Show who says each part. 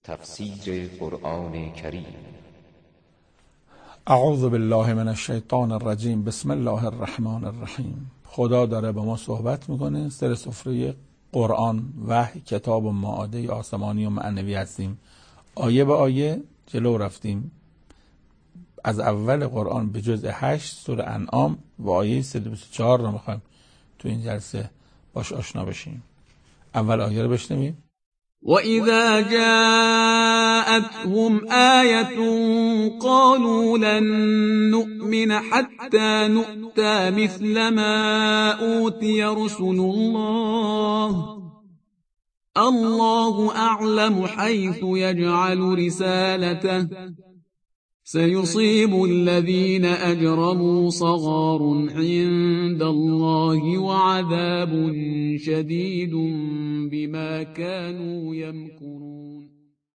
Speaker 1: تفسیر قرآن کریم.
Speaker 2: اعوذ بالله من الشیطان الرجیم. بسم الله الرحمن الرحیم. خدا داره با ما صحبت میکنه. سر سفره قرآن، وحی، کتاب و معاده آسمانی و معنوی هستیم. آیه به آیه جلو رفتیم. از اول قرآن به جزء 8 سوره انعام و آیه 124 رو میخوایم تو این جلسه باش آشنا بشیم. اول آیه رو بشنویم.
Speaker 3: وَإِذَا جَاءَتْهُمْ آيَةٌ قَالُوا لَن نُّؤْمِنَ حَتَّى نُؤْتَىٰ مِثْلَ مَا أُوتِيَ رُسُلُ اللَّهُ أَعْلَمُ حَيْثُ يَجْعَلُ رِسَالَتَهُ سيصيب الذين أجرموا صغار عند الله وعذاب شديد بما كانوا يمكرون.